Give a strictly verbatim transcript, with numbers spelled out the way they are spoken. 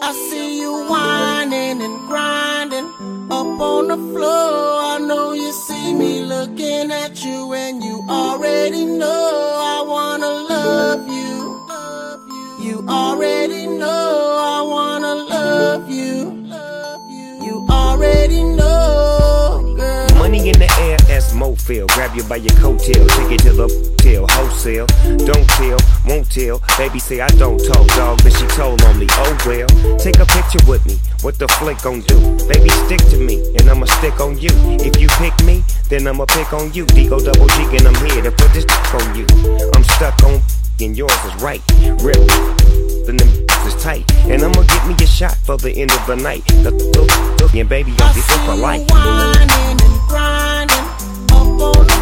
I see you whining and grinding up on the floor. I know you see me looking at you, and you already know I wanna love you. You already know I wanna love you. You already know, girl. Money in the air, that's Mofil. Grab you by your coattail, take it to the till wholesale. Don't tell, won't tell. Baby say I don't talk, dog, but she told on me. Oh well, take a picture with me. What the flick gon' do? Baby, stick to me, and I'ma stick on you. If you pick me, then I'ma pick on you. Digo double G, and I'm here to put this on you. I'm stuck on, and yours is right. Rip, then them is tight, and I'ma get me a shot for the end of the night. The and baby, I'll be for life. I see you whining and grinding up on the